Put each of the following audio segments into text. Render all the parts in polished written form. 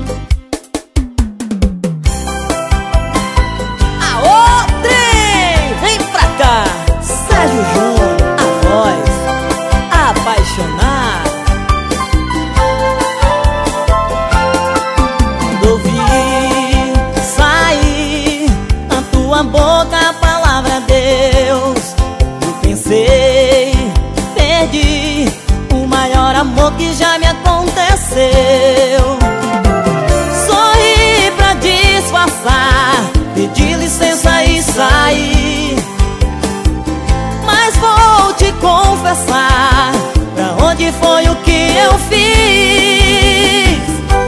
Aô, trem! Vem pra cá! Sérgio Júnior, a voz apaixonada. Quando ouvi sair na tua boca a palavra Deus, eu pensei, perdi o maior amor que já me aconteceu. Sorri pra disfarçar, pedi licença e saí, mas vou te confessar pra onde foi o que eu fiz.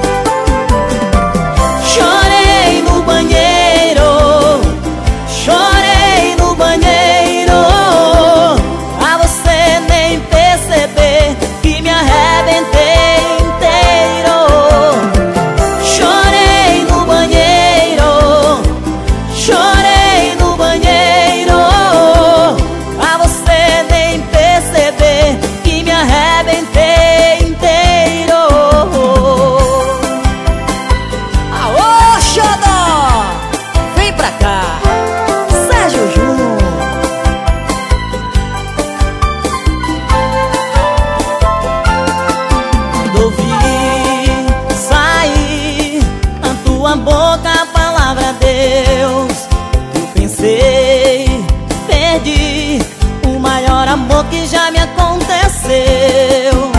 Chorei no banheiro, chorei no banheiro, pra você nem perceber que me arrebentei inteiro. Chorei no banheiro, chorei no banheiro, pra você nem perceber que me arrebentei inteiro. Aô, xodó! Vem pra cá, Sérgio Júnior. Quando ouvi sair na tua boca a palavra Deus, eu pensei, perdi o maior amor que já me aconteceu.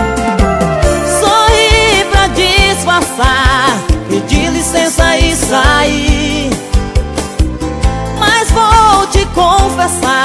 Sorri pra disfarçar, pedi licença e saí, mas vou te confessar